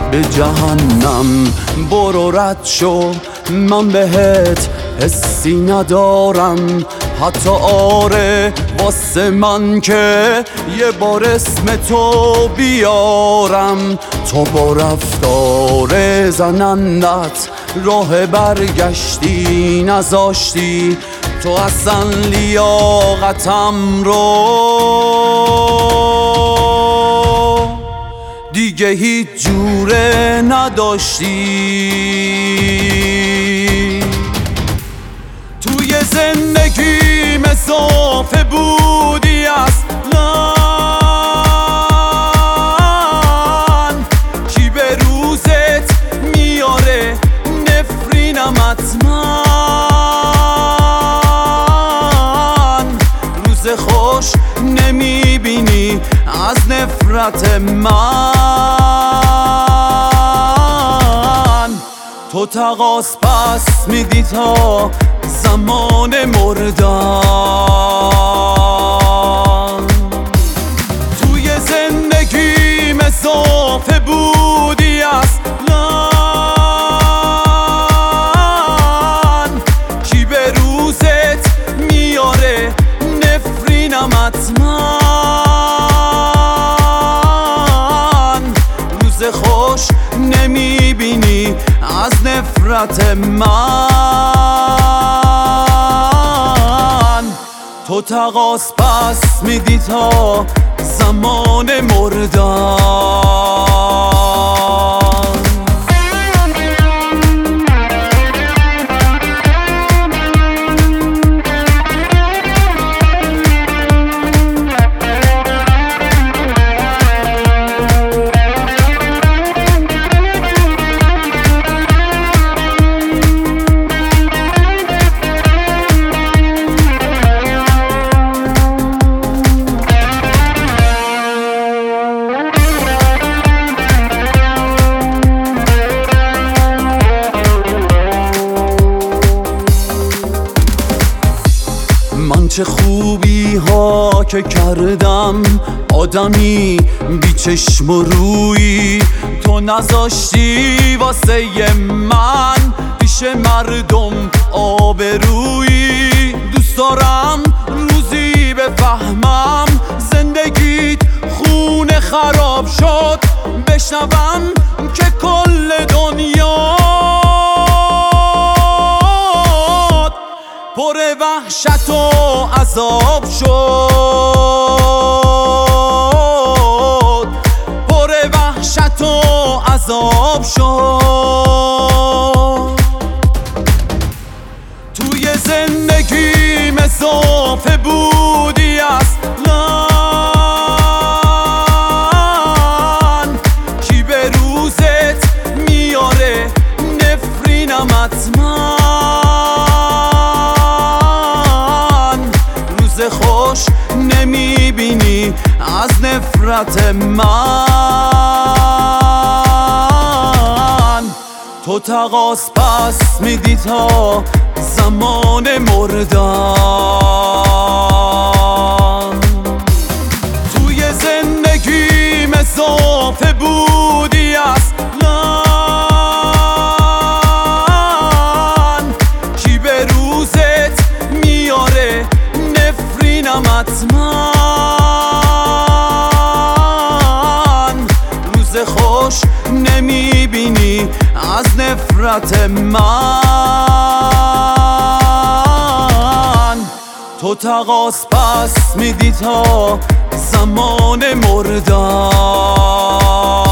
به جهنم برو رد شو، من بهت حسی ندارم. حتی آره واسه من که یه بار اسم تو بیارم. تو با رفتار زنندت راه برگشتی نذاشتی، تو اصلا لیاقتم رو دیگه هیچ جوره نداشتی. توی زندگیم اضافه بودی اصلا، کی به روزت میاره نفرینم حتما. روز خوش نمیبینی از نفرت من. تو تقاص پس میدی تا زمان مردن. توی زندگیم اضافه بودی اصلا، کی به روزت میاره نفرینم حتما. روز خوش نمیبینی از نفرت من. تو تقاص پس میدی تا زمان مردن. من چه خوبی ها که کردم، آدمی بی چشم و روی تو نذاشتی واسه من پیش مردم آبرویی. دوست دارم روزی بفهمم زندگیت خونه خراب شد، بشنوم که کل دنیا پر وحشت و عذاب شد، پر وحشت و عذاب شد. توی زندگیم اضافه بودی اصلا، کی به روزت میاره نفرینم حتما. خوش نمیبینی از نفرت من. تو تقاص پس میدی تا زمان مردن. توی زندگیم اضافه بودی اصلا، کی به روزت میاره نفرینم حتما. روز خوش نمیبینی از نفرت من. تو تقاص پس میدی تا زمان مردن.